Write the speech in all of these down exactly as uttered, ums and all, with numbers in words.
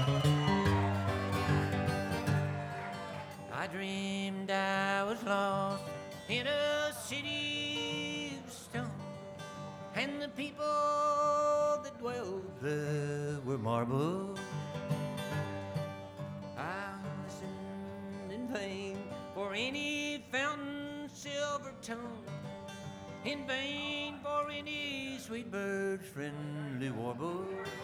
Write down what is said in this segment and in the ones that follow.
I dreamed I was lost in a city of stone, and the people that dwelled there were marble. I listened in vain for any fountain silver tone, in vain for any sweet bird's friendly warble.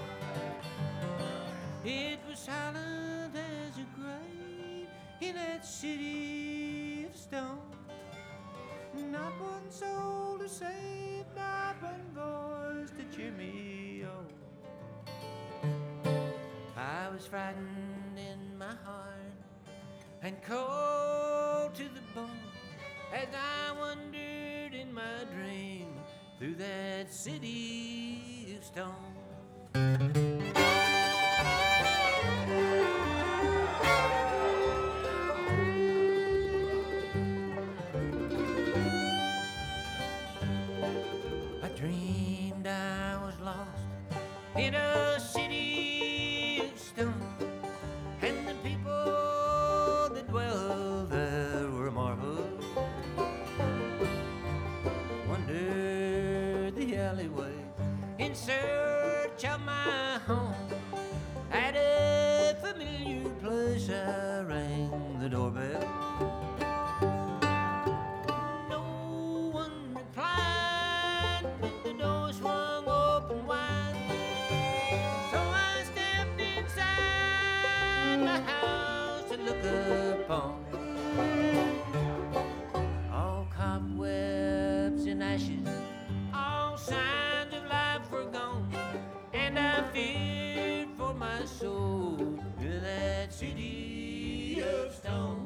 It was silent as a grave in that city of stone. Not one soul to save, not one voice to cheer me on. I was frightened in my heart and cold to the bone as I wandered in my dream through that city of stone. Dreamed I was lost in a city of stone, and the people that dwelled there were marble. Wandered the alleyway in search of my home. At a familiar place I rang the doorbell. All cobwebs and ashes, all signs of life were gone, and I feared for my soul in that city of stone.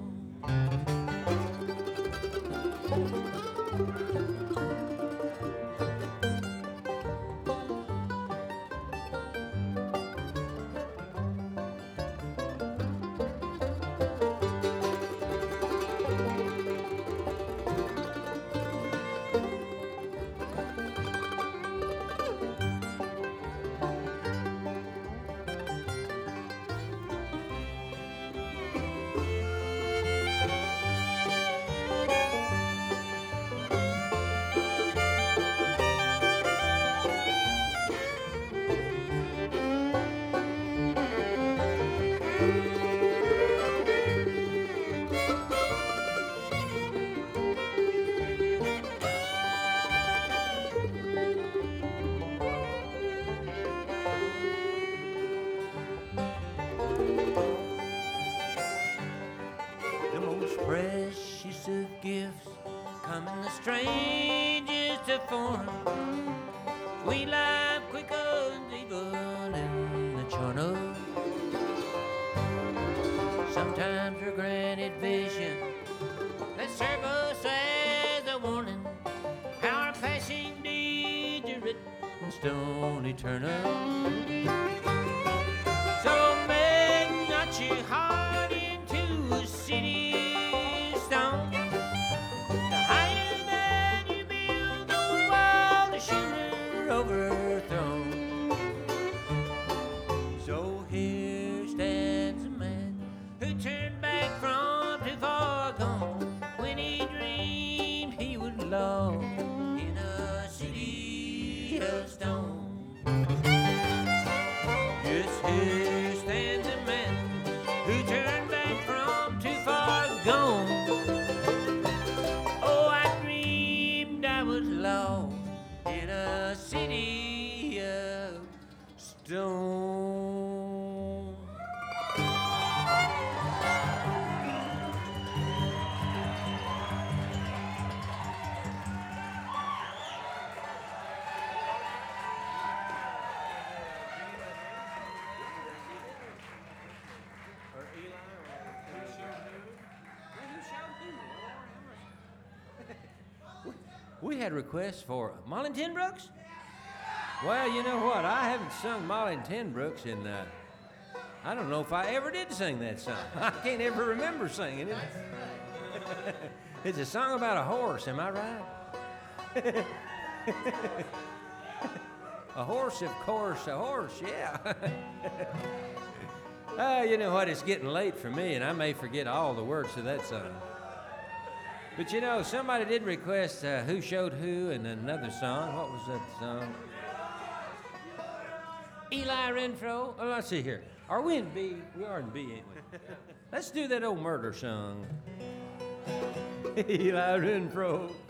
Precious of gifts come in the strangest of forms. Sweet life quickens even in the charnel. Sometimes we're granted vision that serve us as a warning. Our passing deeds are written in stone eternal. So make not your heart into a city. Overthrown. So here stands a man who turned back from too far gone when he dreamed he would love in a city of stone. Yes, here stands a man who turned back from too far gone. Oh, I dreamed I was lost in a city of stone. We had requests for Molly Ten Brooks. Well, you know what? I haven't sung Molly Ten Brooks in, uh, I don't know if I ever did sing that song. I can't ever remember singing it. It's a song about a horse, am I right? A horse, of course, a horse, yeah. Uh, you know what? It's getting late for me, and I may forget all the words to that song. But you know, somebody did request uh, Who Showed Who and another song. What was that song? Eli Renfro. Oh, let's see here. Are we in B? We are in B, ain't we? Let's do that old murder song. Eli Renfro.